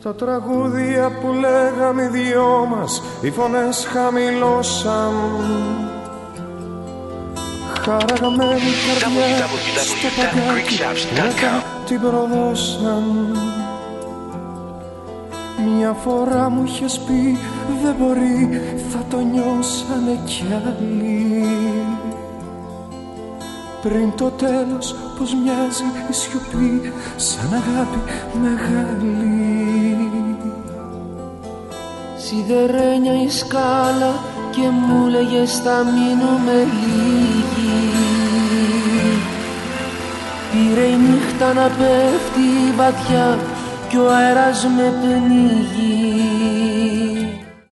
Τα τραγούδια που λέγαμε οι δυο μας, οι φωνές χαμηλώσαν. Χαραγμένη καρδιά στο παγκάκι την προδώσαν. Μια φορά μου είχες πει δεν μπορεί, θα το νιώσανε κι άλλοι. Πριν το τέλος πως μοιάζει η σιωπή σαν αγάπη μεγάλη. Σιδερένια η σκάλα και μου λέγες θα μείνουμε λίγοι. Πήρε η νύχτα να πέφτει βαθιά κι ο αέρας με πνίγει.